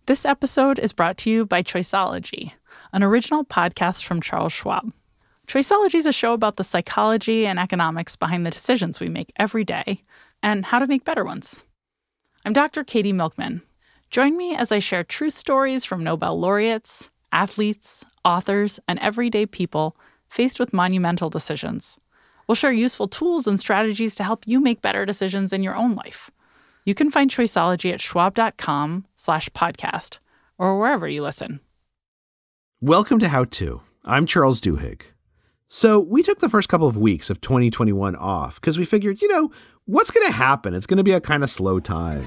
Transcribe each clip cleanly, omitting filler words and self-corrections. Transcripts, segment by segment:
This episode is brought to you by Choiceology, an original podcast from Charles Schwab. Choiceology is a show about the psychology and economics behind the decisions we make every day and how to make better ones. I'm Dr. Katie Milkman. Join me as I share true stories from Nobel laureates, athletes, authors, and everyday people faced with monumental decisions. We'll share useful tools and strategies to help you make better decisions in your own life. You can find Choiceology at schwab.com/podcast or wherever you listen. Welcome to How To. I'm Charles Duhigg. So we took the first couple of weeks of 2021 off because we figured, what's going to happen? It's going to be a kind of slow time.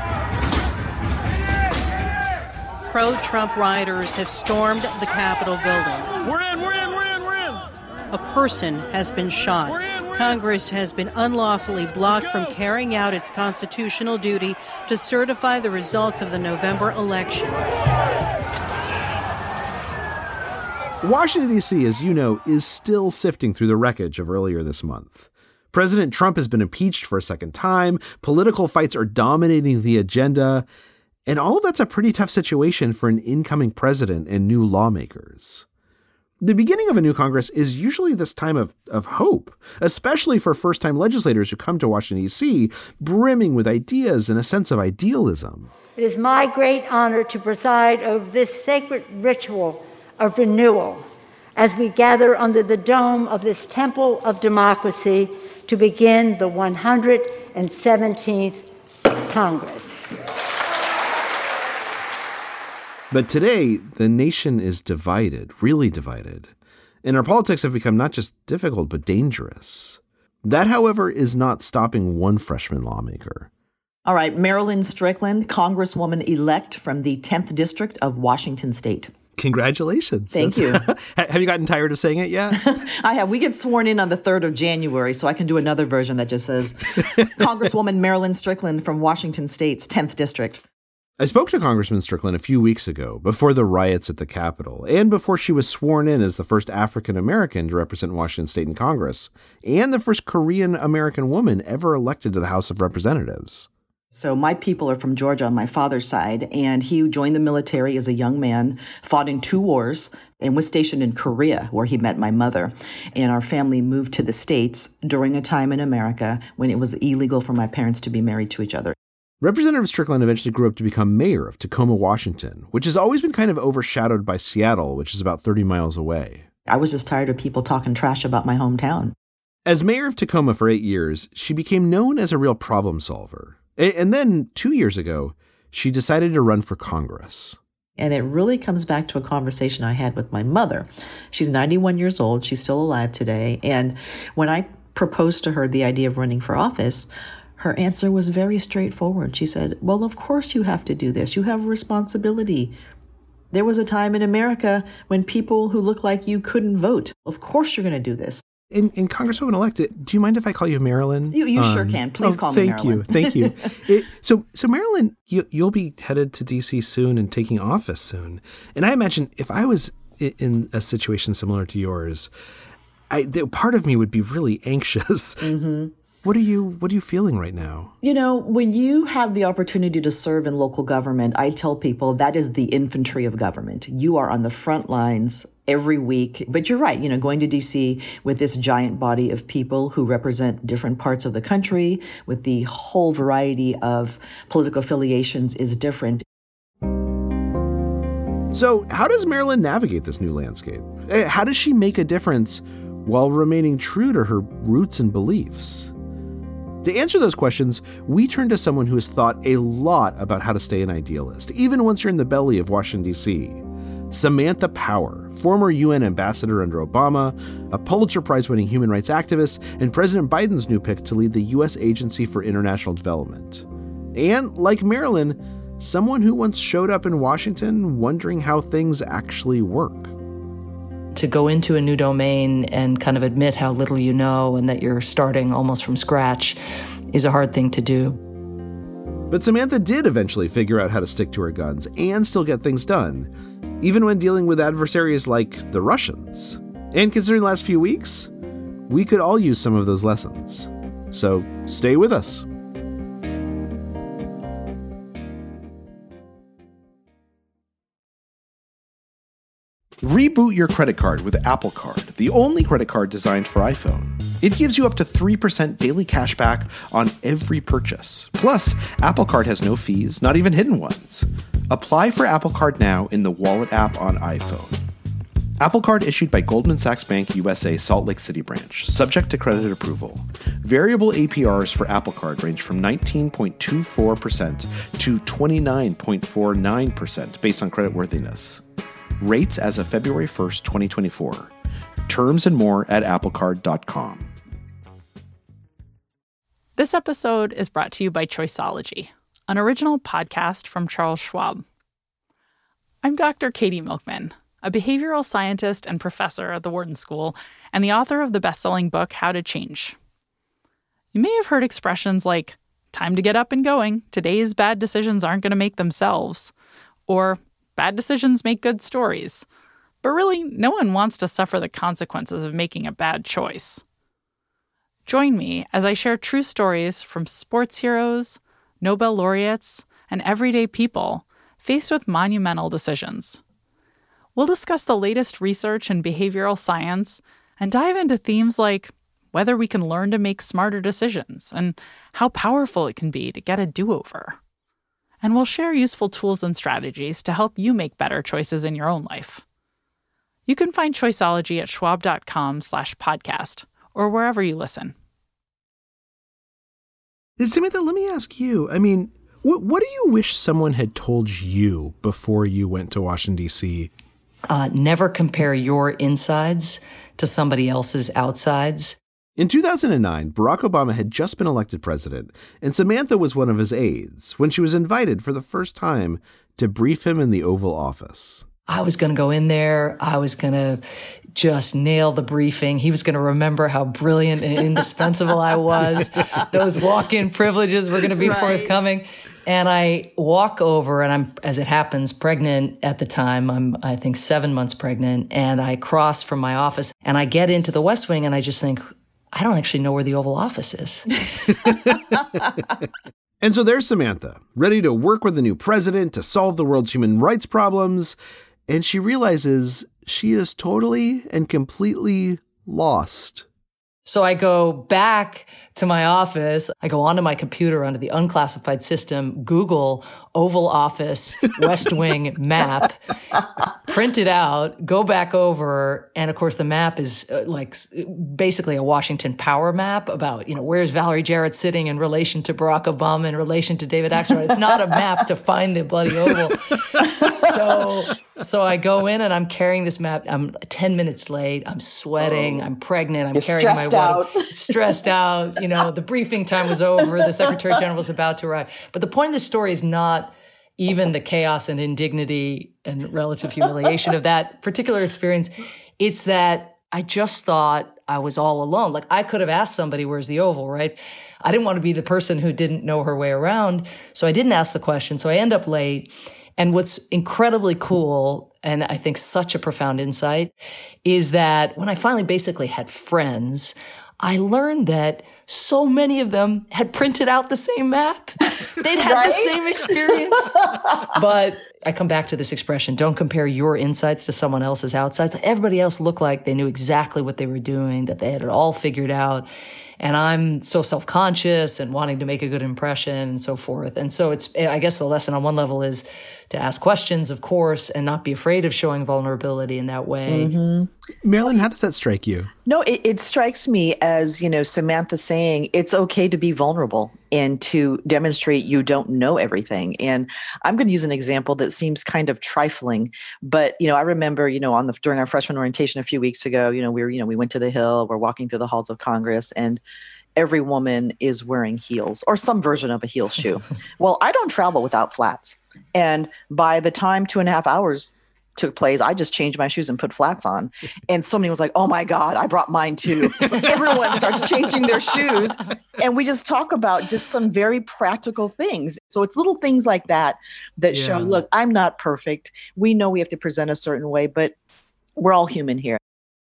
Pro-Trump rioters have stormed the Capitol building. We're in! A person has been shot. Congress has been unlawfully blocked from carrying out its constitutional duty to certify the results of the November election. Washington, D.C., as you know, is still sifting through the wreckage of earlier this month. President Trump has been impeached for a second time. Political fights are dominating the agenda. And all of that's a pretty tough situation for an incoming president and new lawmakers. The beginning of a new Congress is usually this time of hope, especially for first-time legislators who come to Washington, D.C., brimming with ideas and a sense of idealism. It is my great honor to preside over this sacred ritual of renewal as we gather under the dome of this temple of democracy to begin the 117th Congress. But today, the nation is divided, really divided. And our politics have become not just difficult, but dangerous. That, however, is not stopping one freshman lawmaker. All right, Marilyn Strickland, Congresswoman-elect from the 10th District of Washington State. Congratulations. Thank you. Have you gotten tired of saying it yet? I have. We get sworn in on the 3rd of January, so I can do another version that just says, Congresswoman Marilyn Strickland from Washington State's 10th District. I spoke to Congressman Strickland a few weeks ago, before the riots at the Capitol, and before she was sworn in as the first African-American to represent Washington State in Congress, and the first Korean-American woman ever elected to the House of Representatives. So my people are from Georgia on my father's side, and he joined the military as a young man, fought in 2 wars, and was stationed in Korea, where he met my mother. And our family moved to the States during a time in America when it was illegal for my parents to be married to each other. Representative Strickland eventually grew up to become mayor of Tacoma, Washington, which has always been kind of overshadowed by Seattle, which is about 30 miles away. I was just tired of people talking trash about my hometown. As mayor of Tacoma for 8 years, she became known as a real problem solver. And then 2 years ago, she decided to run for Congress. And it really comes back to a conversation I had with my mother. She's 91 years old. She's still alive today. And when I proposed to her the idea of running for office, her answer was very straightforward. She said, well, of course you have to do this. You have a responsibility. There was a time in America when people who look like you couldn't vote. Of course you're going to do this. And Congresswoman-elect, do you mind if I call you Marilyn? You sure can. Please call me Marilyn. Thank you. So Marilyn, you'll be headed to D.C. soon and taking office soon. And I imagine if I was in a situation similar to yours, part of me would be really anxious. Mm-hmm. What are you feeling right now? When you have the opportunity to serve in local government, I tell people that is the infantry of government. You are on the front lines every week. But you're right, going to D.C. with this giant body of people who represent different parts of the country, with the whole variety of political affiliations is different. So how does Marilyn navigate this new landscape? How does she make a difference while remaining true to her roots and beliefs? To answer those questions, we turn to someone who has thought a lot about how to stay an idealist, even once you're in the belly of Washington, D.C. Samantha Power, former UN ambassador under Obama, a Pulitzer Prize-winning human rights activist, and President Biden's new pick to lead the U.S. Agency for International Development. And, like Marilyn, someone who once showed up in Washington wondering how things actually work. To go into a new domain and kind of admit how little you know and that you're starting almost from scratch is a hard thing to do. But Samantha did eventually figure out how to stick to her guns and still get things done, even when dealing with adversaries like the Russians. And considering the last few weeks, we could all use some of those lessons. So stay with us. Reboot your credit card with Apple Card, the only credit card designed for iPhone. It gives you up to 3% daily cash back on every purchase. Plus, Apple Card has no fees, not even hidden ones. Apply for Apple Card now in the Wallet app on iPhone. Apple Card issued by Goldman Sachs Bank USA Salt Lake City branch, subject to credit approval. Variable APRs for Apple Card range from 19.24% to 29.49% based on creditworthiness. Rates as of February 1st, 2024. Terms and more at applecard.com. This episode is brought to you by Choiceology, an original podcast from Charles Schwab. I'm Dr. Katie Milkman, a behavioral scientist and professor at the Wharton School, and the author of the best-selling book, How to Change. You may have heard expressions like, time to get up and going, today's bad decisions aren't going to make themselves, or bad decisions make good stories. But really, no one wants to suffer the consequences of making a bad choice. Join me as I share true stories from sports heroes, Nobel laureates, and everyday people faced with monumental decisions. We'll discuss the latest research in behavioral science and dive into themes like whether we can learn to make smarter decisions and how powerful it can be to get a do-over. And we'll share useful tools and strategies to help you make better choices in your own life. You can find Choiceology at schwab.com/podcast or wherever you listen. Samantha, let me ask you, what do you wish someone had told you before you went to Washington, D.C.? Never compare your insides to somebody else's outsides. In 2009, Barack Obama had just been elected president, and Samantha was one of his aides when she was invited for the first time to brief him in the Oval Office. I was going to go in there. I was going to just nail the briefing. He was going to remember how brilliant and indispensable I was. Those walk-in privileges were going to be forthcoming. And I walk over, and I'm, as it happens, pregnant at the time. I'm, I think, 7 months pregnant. And I cross from my office, and I get into the West Wing, and I just think, I don't actually know where the Oval Office is. And so there's Samantha, ready to work with the new president to solve the world's human rights problems. And she realizes she is totally and completely lost. So I go back to my office. I go onto my computer, onto the unclassified system, Google Oval Office West Wing map, print it out, go back over. And of course, the map is basically a Washington power map about, where's Valerie Jarrett sitting in relation to Barack Obama, in relation to David Axelrod. It's not a map to find the bloody Oval. So I go in and I'm carrying this map. I'm 10 minutes late. I'm sweating. I'm pregnant. I'm carrying my water. Stressed out. The briefing time was over. The Secretary General was about to arrive. But the point of this story is not even the chaos and indignity and relative humiliation of that particular experience. It's that I just thought I was all alone. Like, I could have asked somebody, where's the Oval, right? I didn't want to be the person who didn't know her way around. So I didn't ask the question. So I end up late. And what's incredibly cool, and I think such a profound insight, is that when I finally basically had friends, I learned that so many of them had printed out the same map. They'd had the same experience. But I come back to this expression, don't compare your insights to someone else's outsides. Everybody else looked like they knew exactly what they were doing, that they had it all figured out. And I'm so self-conscious and wanting to make a good impression and so forth. And so I guess the lesson on one level is to ask questions, of course, and not be afraid of showing vulnerability in that way. Mm-hmm. Marilyn, how does that strike you? No, it strikes me as, Samantha saying it's okay to be vulnerable and to demonstrate you don't know everything. And I'm going to use an example that seems kind of trifling, but, I remember, during our freshman orientation a few weeks ago, we went to the Hill, we're walking through the halls of Congress, and every woman is wearing heels or some version of a heel shoe. Well, I don't travel without flats. And by the time 2.5 hours took place, I just changed my shoes and put flats on. And somebody was like, oh my God, I brought mine too. Everyone starts changing their shoes. And we just talk about just some very practical things. So it's little things like that show, look, I'm not perfect. We know we have to present a certain way, but we're all human here.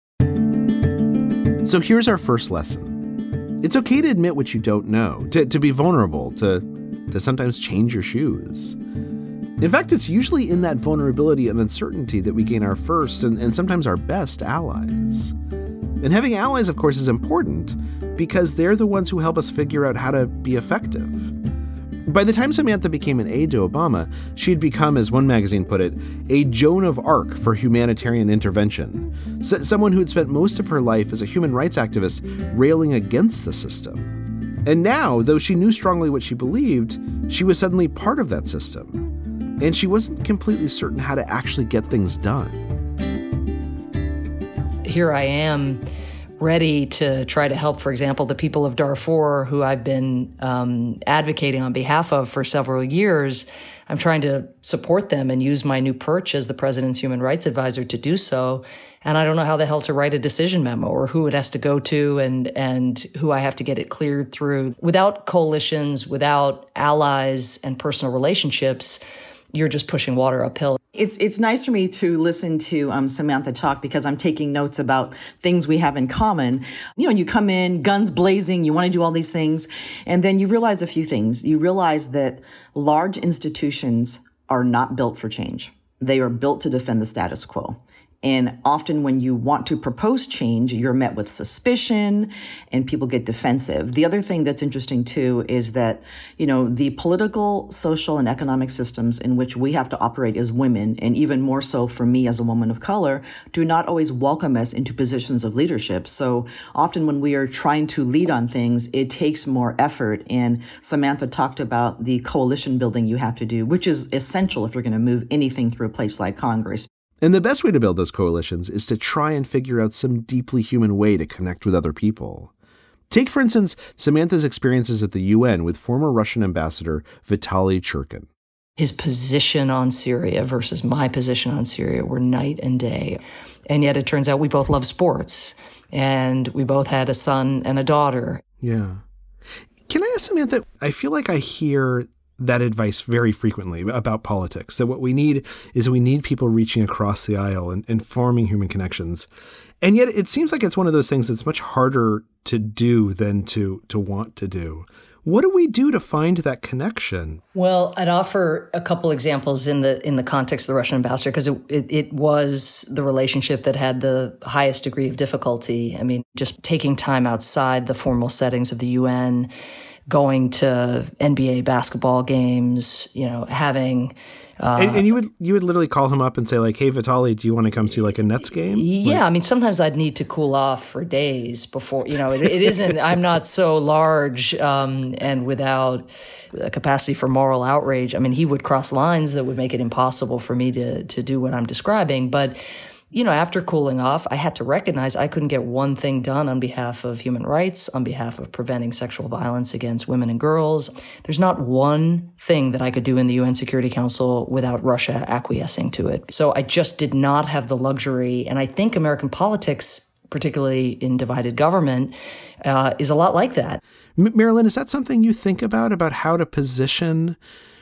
So here's our first lesson. It's okay to admit what you don't know, to be vulnerable, to sometimes change your shoes. In fact, it's usually in that vulnerability and uncertainty that we gain our first and sometimes our best allies. And having allies, of course, is important because they're the ones who help us figure out how to be effective. By the time Samantha became an aide to Obama, she'd become, as one magazine put it, a Joan of Arc for humanitarian intervention, someone who had spent most of her life as a human rights activist railing against the system. And now, though she knew strongly what she believed, she was suddenly part of that system. And she wasn't completely certain how to actually get things done. Here I am, ready to try to help, for example, the people of Darfur, who I've been advocating on behalf of for several years. I'm trying to support them and use my new perch as the president's human rights advisor to do so. And I don't know how the hell to write a decision memo or who it has to go to and who I have to get it cleared through. Without coalitions, without allies and personal relationships, you're just pushing water uphill. It's nice for me to listen to Samantha talk because I'm taking notes about things we have in common. You know, you come in, guns blazing, you want to do all these things, and then you realize a few things. You realize that large institutions are not built for change. They are built to defend the status quo. And often when you want to propose change, you're met with suspicion and people get defensive. The other thing that's interesting, too, is that, you know, the political, social, and economic systems in which we have to operate as women, and even more so for me as a woman of color, do not always welcome us into positions of leadership. So often when we are trying to lead on things, it takes more effort. And Samantha talked about the coalition building you have to do, which is essential if you're going to move anything through a place like Congress. And the best way to build those coalitions is to try and figure out some deeply human way to connect with other people. Take, for instance, Samantha's experiences at the UN with former Russian ambassador Vitaly Churkin. His position on Syria versus my position on Syria were night and day. And yet it turns out we both love sports, and we both had a son and a daughter. Yeah. Can I ask Samantha, I feel like I hear that advice very frequently about politics, that what we need is people reaching across the aisle and forming human connections. And yet it seems like it's one of those things that's much harder to do than to want to do. What do we do to find that connection? Well, I'd offer a couple examples in the context of the Russian ambassador, because it was the relationship that had the highest degree of difficulty. I mean, just taking time outside the formal settings of the UN, going to NBA basketball games, you know, having... And you would literally call him up and say, like, hey, Vitaly, do you want to come see like a Nets game? Yeah, I mean, sometimes I'd need to cool off for days before, you know, it isn't, I'm not so large and without a capacity for moral outrage. I mean, he would cross lines that would make it impossible for me to do what I'm describing. But you know, after cooling off, I had to recognize I couldn't get one thing done on behalf of human rights, on behalf of preventing sexual violence against women and girls. There's not one thing that I could do in the UN Security Council without Russia acquiescing to it. So I just did not have the luxury. And I think American politics, particularly in divided government, is a lot like that. Marilyn, is that something you think about how to position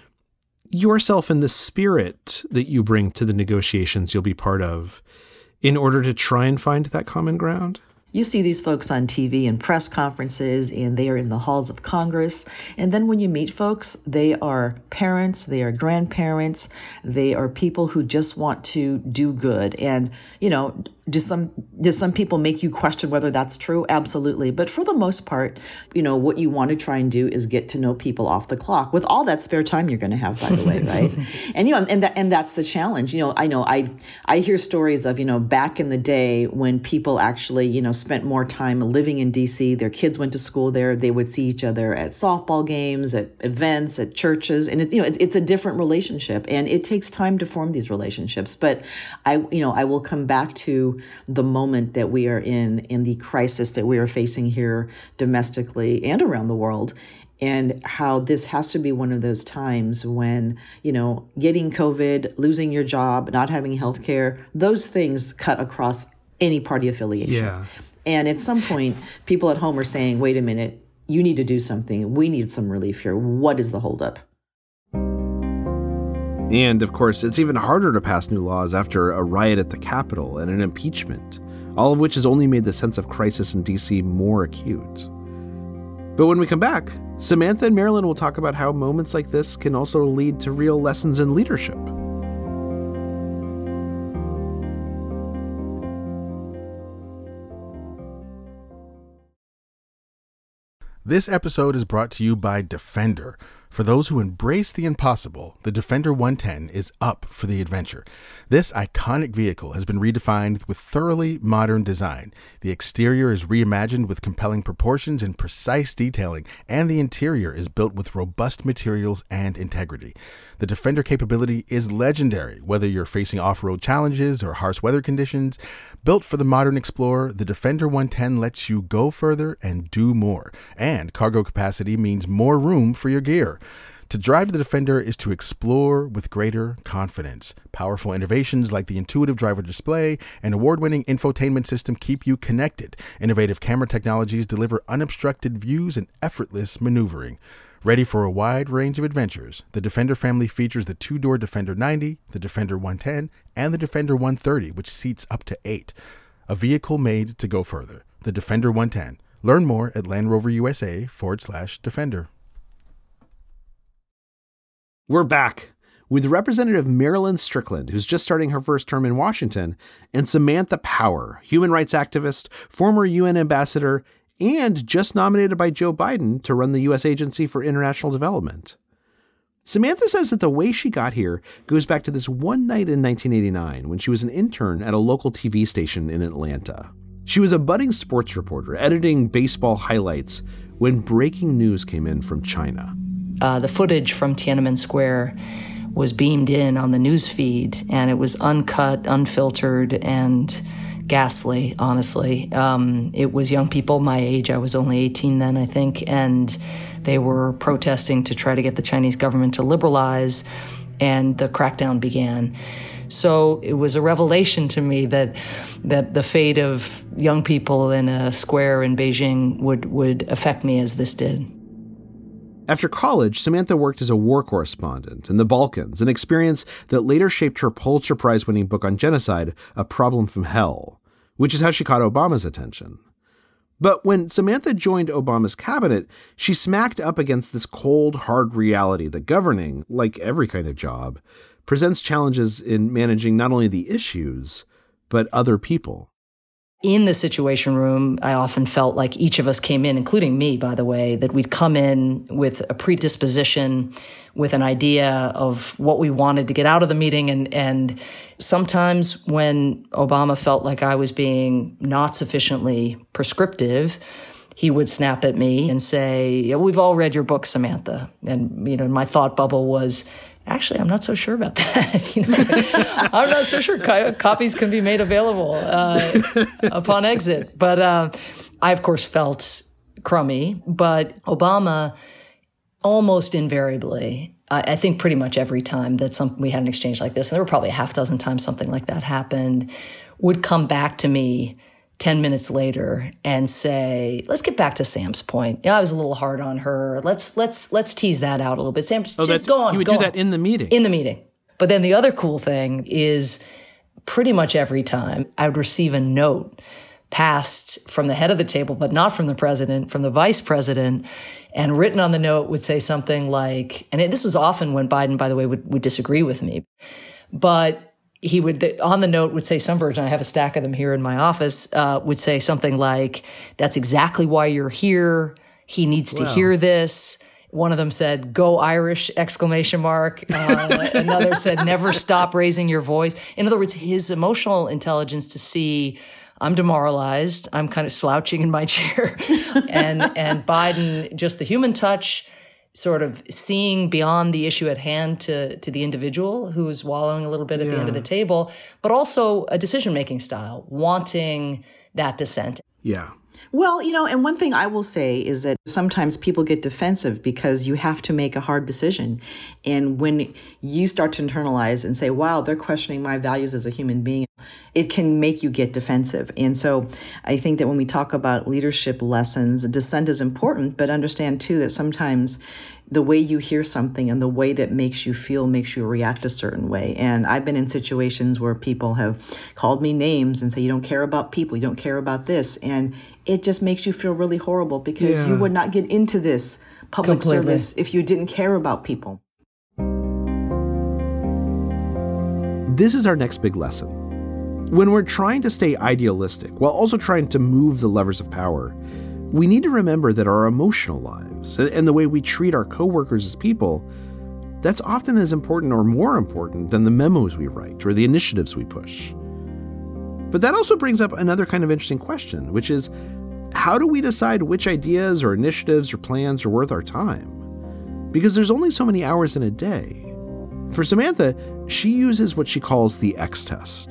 yourself in the spirit that you bring to the negotiations you'll be part of in order to try and find that common ground? You see these folks on TV and press conferences, and they are in the halls of Congress. And then when you meet folks, they are parents, they are grandparents, they are people who just want to do good. And, you know, do some people make you question whether that's true? Absolutely. But for the most part, you know, what you want to try and do is get to know people off the clock with all that spare time you're going to have, by the way, right? And, you know, and that's the challenge. You know, I hear stories of, you know, back in the day when people actually, you know, spent more time living in D.C. Their kids went to school there. They would see each other at softball games, at events, at churches. And it's a different relationship, and it takes time to form these relationships. But I will come back to the moment that we are in the crisis that we are facing here domestically and around the world, and how this has to be one of those times when, you know, getting COVID, losing your job, not having health care, those things cut across any party affiliation. Yeah. And at some point, people at home are saying, wait a minute, you need to do something. We need some relief here. What is the holdup? And, of course, it's even harder to pass new laws after a riot at the Capitol and an impeachment, all of which has only made the sense of crisis in D.C. more acute. But when we come back, Samantha and Marilyn will talk about how moments like this can also lead to real lessons in leadership. This episode is brought to you by Defender. For those who embrace the impossible, the Defender 110 is up for the adventure. This iconic vehicle has been redefined with thoroughly modern design. The exterior is reimagined with compelling proportions and precise detailing, and the interior is built with robust materials and integrity. The Defender capability is legendary, whether you're facing off-road challenges or harsh weather conditions. Built for the modern explorer, the Defender 110 lets you go further and do more. And cargo capacity means more room for your gear. To drive the Defender is to explore with greater confidence. Powerful innovations like the intuitive driver display and award-winning infotainment system keep you connected. Innovative camera technologies deliver unobstructed views and effortless maneuvering. Ready for a wide range of adventures, the Defender family features the two-door Defender 90, the Defender 110, and the Defender 130, which seats up to 8. A vehicle made to go further. The Defender 110. Learn more at LandRoverUSA/Defender. We're back with Representative Marilyn Strickland, who's just starting her first term in Washington, and Samantha Power, human rights activist, former UN ambassador, and just nominated by Joe Biden to run the U.S. Agency for International Development. Samantha says that the way she got here goes back to this one night in 1989 when she was an intern at a local TV station in Atlanta. She was a budding sports reporter editing baseball highlights when breaking news came in from China. The footage from Tiananmen Square was beamed in on the news feed, and it was uncut, unfiltered, and ghastly, honestly. It was young people my age. I was only 18 then, I think, and they were protesting to try to get the Chinese government to liberalize, and the crackdown began. So it was a revelation to me that the fate of young people in a square in Beijing would affect me as this did. After college, Samantha worked as a war correspondent in the Balkans, an experience that later shaped her Pulitzer Prize-winning book on genocide, A Problem from Hell, which is how she caught Obama's attention. But when Samantha joined Obama's cabinet, she smacked up against this cold, hard reality that governing, like every kind of job, presents challenges in managing not only the issues, but other people. In the Situation Room, I often felt like each of us came in, including me, by the way, that we'd come in with a predisposition, with an idea of what we wanted to get out of the meeting. And sometimes when Obama felt like I was being not sufficiently prescriptive, he would snap at me and say, "We've all read your book, Samantha." And, my thought bubble was, actually, I'm not so sure about that. I'm not so sure copies can be made available upon exit. But I, of course, felt crummy. But Obama, almost invariably, I think pretty much every time that we had an exchange like this, and there were probably a half dozen times something like that happened, would come back to me 10 minutes later and say, "Let's get back to Sam's point. I was a little hard on her. Let's tease that out a little bit. Sam, just go on." He would do that in the meeting. In the meeting. But then the other cool thing is pretty much every time I would receive a note passed from the head of the table, but not from the president, from the vice president, and written on the note would say something like, and this was often when Biden, by the way, would disagree with me, but he would, on the note, would say some version, I have a stack of them here in my office, would say something like, "That's exactly why you're here. He needs to hear this." One of them said, "Go Irish!" ! Another said, "Never stop raising your voice." In other words, his emotional intelligence to see, I'm demoralized, I'm kind of slouching in my chair. and Biden, just the human touch, sort of seeing beyond the issue at hand to the individual who is wallowing a little bit at the end of the table, but also a decision-making style, wanting that dissent. Yeah. Well, and one thing I will say is that sometimes people get defensive because you have to make a hard decision. And when you start to internalize and say, wow, they're questioning my values as a human being, it can make you get defensive. And so I think that when we talk about leadership lessons, dissent is important, but understand too that sometimes the way you hear something and the way that makes you feel makes you react a certain way. And I've been in situations where people have called me names and say, "You don't care about people, you don't care about this." And it just makes you feel really horrible because you would not get into this public service if you didn't care about people. This is our next big lesson. When we're trying to stay idealistic while also trying to move the levers of power, we need to remember that our emotional lives and the way we treat our coworkers as people, that's often as important or more important than the memos we write or the initiatives we push. But that also brings up another kind of interesting question, which is, how do we decide which ideas or initiatives or plans are worth our time? Because there's only so many hours in a day. For Samantha, she uses what she calls the X test.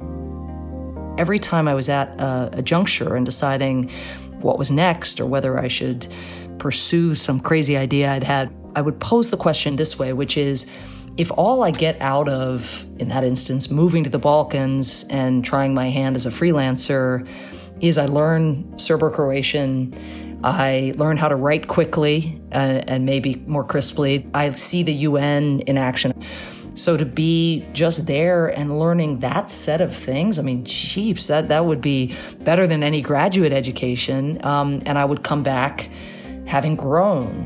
Every time I was at a juncture and deciding what was next or whether I should pursue some crazy idea I'd had, I would pose the question this way, which is, if all I get out of, in that instance, moving to the Balkans and trying my hand as a freelancer, is I learn Serbo-Croatian, I learn how to write quickly and maybe more crisply, I see the UN in action. So to be just there and learning that set of things, I mean, jeeps, that would be better than any graduate education, and I would come back having grown.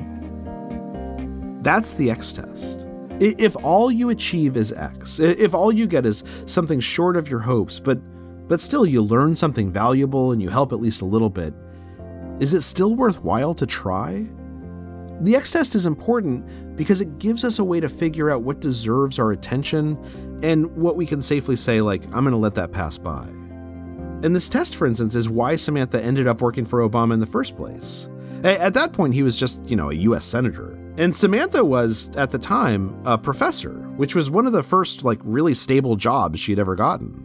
That's the X test. If all you achieve is X, if all you get is something short of your hopes, but still you learn something valuable and you help at least a little bit, is it still worthwhile to try? The X test is important because it gives us a way to figure out what deserves our attention and what we can safely say, like, I'm going to let that pass by. And this test, for instance, is why Samantha ended up working for Obama in the first place. At that point, he was just, a U.S. senator. And Samantha was, at the time, a professor, which was one of the first, really stable jobs she'd ever gotten.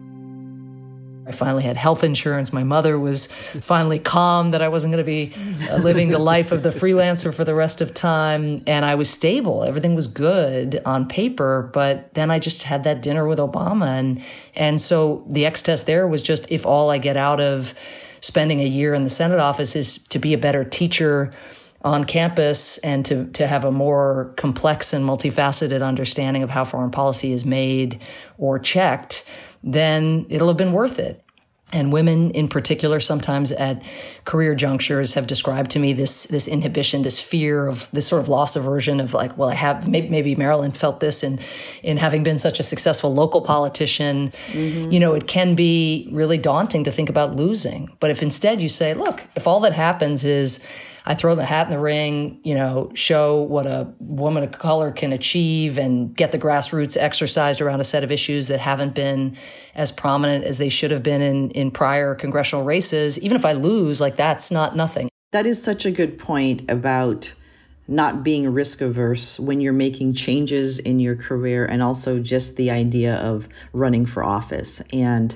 I finally had health insurance. My mother was finally calm that I wasn't going to be living the life of the freelancer for the rest of time. And I was stable. Everything was good on paper. But then I just had that dinner with Obama. And so the X test there was just, if all I get out of spending a year in the Senate office is to be a better teacher on campus and to have a more complex and multifaceted understanding of how foreign policy is made or checked, then it'll have been worth it. And women in particular, sometimes at career junctures, have described to me this inhibition, this fear of this sort of loss aversion of I have, maybe Marilyn felt this in having been such a successful local politician. Mm-hmm. It can be really daunting to think about losing. But if instead you say, look, if all that happens is I throw the hat in the ring, show what a woman of color can achieve and get the grassroots exercised around a set of issues that haven't been as prominent as they should have been in prior congressional races. Even if I lose, that's not nothing. That is such a good point about not being risk averse when you're making changes in your career, and also just the idea of running for office. And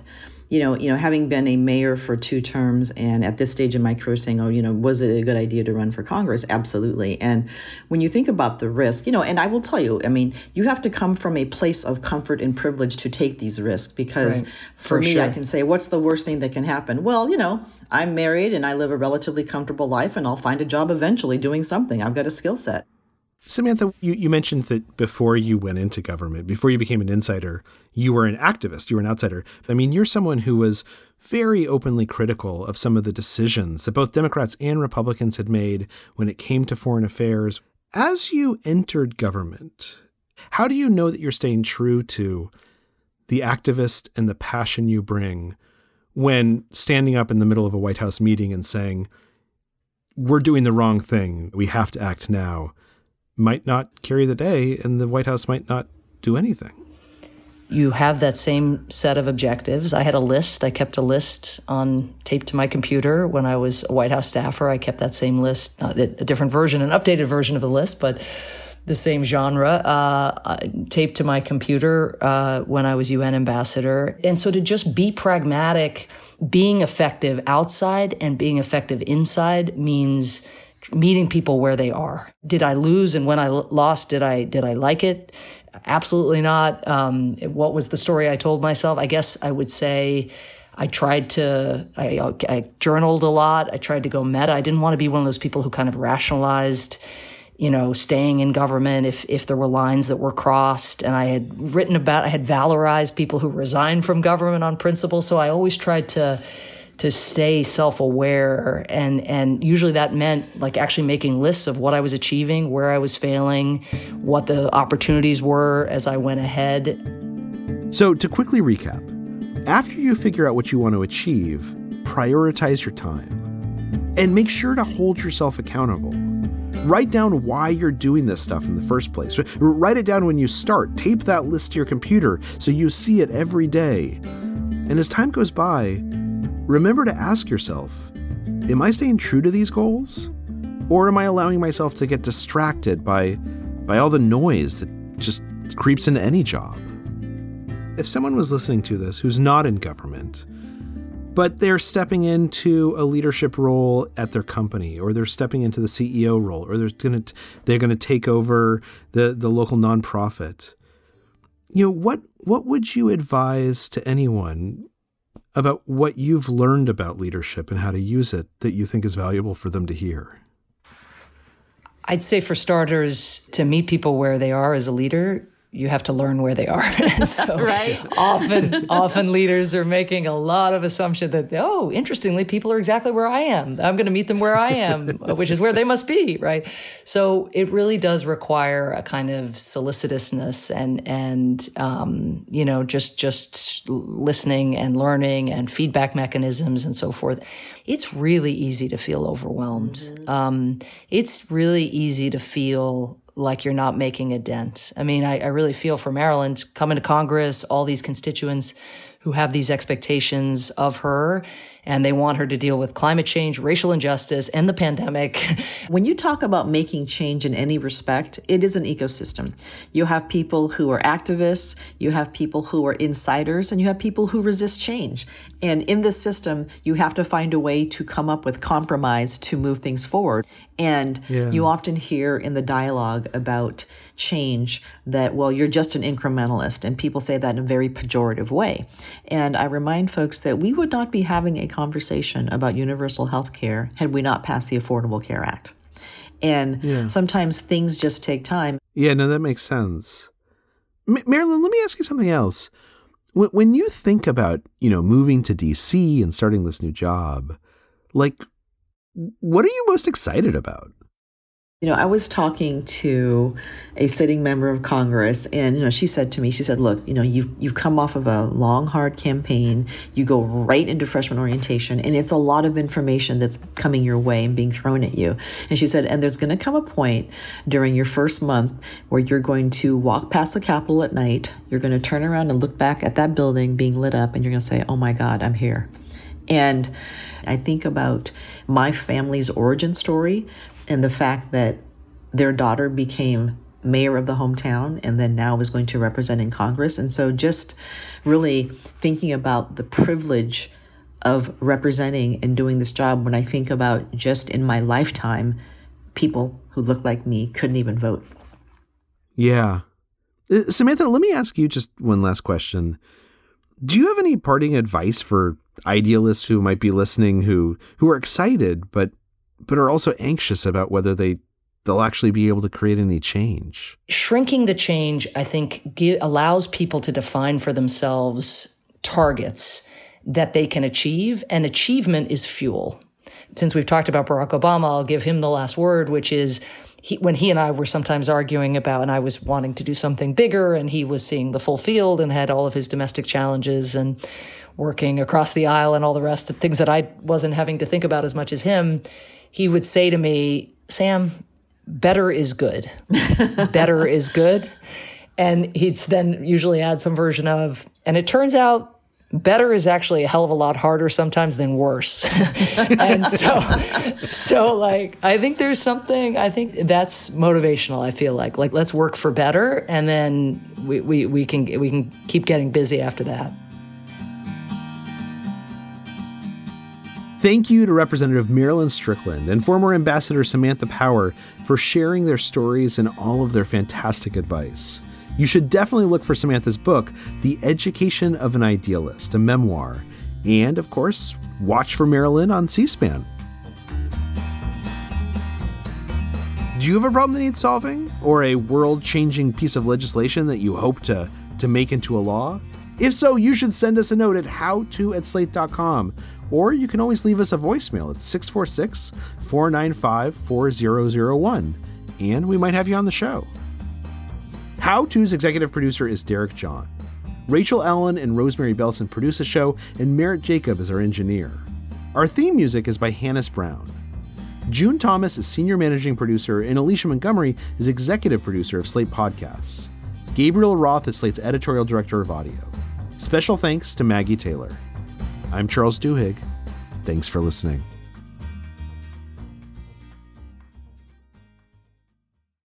having been a mayor for 2 terms and at this stage in my career saying, was it a good idea to run for Congress? Absolutely. And when you think about the risk, and I will tell you, you have to come from a place of comfort and privilege to take these risks, because right. for me, sure. I can say, what's the worst thing that can happen? Well, I'm married and I live a relatively comfortable life, and I'll find a job eventually doing something. I've got a skill set. Samantha, you mentioned that before you went into government, before you became an insider, you were an activist, you were an outsider. You're someone who was very openly critical of some of the decisions that both Democrats and Republicans had made when it came to foreign affairs. As you entered government, how do you know that you're staying true to the activist and the passion you bring when standing up in the middle of a White House meeting and saying, we're doing the wrong thing, we have to act now, might not carry the day, and the White House might not do anything? You have that same set of objectives. I had a list. I kept a list on tape to my computer when I was a White House staffer. I kept that same list, a different version, an updated version of the list, but the same genre, taped to my computer when I was UN ambassador. And so to just be pragmatic, being effective outside and being effective inside means meeting people where they are. Did I lose? And when I lost, did I like it? Absolutely not. What was the story I told myself? I guess I would say I journaled a lot. I tried to go meta. I didn't want to be one of those people who kind of rationalized, staying in government if there were lines that were crossed. And I had I had valorized people who resigned from government on principle. So I always tried to to stay self-aware. And usually that meant like actually making lists of what I was achieving, where I was failing, what the opportunities were as I went ahead. So to quickly recap, after you figure out what you want to achieve, prioritize your time and make sure to hold yourself accountable. Write down why you're doing this stuff in the first place. Write it down when you start. Tape that list to your computer so you see it every day. And as time goes by, remember to ask yourself, am I staying true to these goals? Or am I allowing myself to get distracted by all the noise that just creeps into any job? If someone was listening to this who's not in government, but they're stepping into a leadership role at their company, or they're stepping into the CEO role, or they're going to take over the local nonprofit, what would you advise to anyone about what you've learned about leadership and how to use it that you think is valuable for them to hear? I'd say for starters, to meet people where they are as a leader, you have to learn where they are. And so right. often leaders are making a lot of assumption that, interestingly, people are exactly where I am. I'm going to meet them where I am, which is where they must be, right? So it really does require a kind of solicitousness and just listening and learning and feedback mechanisms and so forth. It's really easy to feel overwhelmed. Mm-hmm. It's really easy to feel like you're not making a dent. I mean, I really feel for Marilyn coming to Congress, all these constituents who have these expectations of her, and they want her to deal with climate change, racial injustice, and the pandemic. When you talk about making change in any respect, it is an ecosystem. You have people who are activists, you have people who are insiders, and you have people who resist change. And in this system, you have to find a way to come up with compromise to move things forward. And you often hear in the dialogue about change that, well, you're just an incrementalist. And people say that in a very pejorative way. And I remind folks that we would not be having a conversation about universal health care had we not passed the Affordable Care Act. And sometimes things just take time. Yeah, no, that makes sense. Marilyn, let me ask you something else. When you think about, moving to DC and starting this new job, like, what are you most excited about? I was talking to a sitting member of Congress, and, she said to me, look, you've come off of a long, hard campaign. You go right into freshman orientation, and it's a lot of information that's coming your way and being thrown at you. And she said, and there's going to come a point during your first month where you're going to walk past the Capitol at night. You're going to turn around and look back at that building being lit up, and you're going to say, oh my God, I'm here. And I think about my family's origin story and the fact that their daughter became mayor of the hometown and then now is going to represent in Congress. And so just really thinking about the privilege of representing and doing this job, when I think about just in my lifetime, people who look like me couldn't even vote. Yeah. Samantha, let me ask you just one last question. Do you have any parting advice for idealists who might be listening who are excited but are also anxious about whether they'll actually be able to create any change? Shrinking the change, I think, allows people to define for themselves targets that they can achieve, and achievement is fuel. Since we've talked about Barack Obama, I'll give him the last word, which is when he and I were sometimes arguing about, and I was wanting to do something bigger, and he was seeing the full field and had all of his domestic challenges and working across the aisle and all the rest of things that I wasn't having to think about as much as him, he would say to me, Sam, better is good. Better is good. And he'd then usually add some version of, and it turns out better is actually a hell of a lot harder sometimes than worse. And so I think there's something, I think that's motivational. I feel like let's work for better. And then we can keep getting busy after that. Thank you to Representative Marilyn Strickland and former Ambassador Samantha Power for sharing their stories and all of their fantastic advice. You should definitely look for Samantha's book, The Education of an Idealist, a memoir. And, of course, watch for Marilyn on C-SPAN. Do you have a problem that needs solving? Or a world-changing piece of legislation that you hope to make into a law? If so, you should send us a note at howto@slate.com. Or you can always leave us a voicemail at 646-495-4001, and we might have you on the show. How To's executive producer is Derek John. Rachel Allen and Rosemary Belson produce the show, and Merritt Jacob is our engineer. Our theme music is by Hannes Brown. June Thomas is senior managing producer, and Alicia Montgomery is executive producer of Slate Podcasts. Gabriel Roth is Slate's editorial director of audio. Special thanks to Maggie Taylor. I'm Charles Duhigg. Thanks for listening.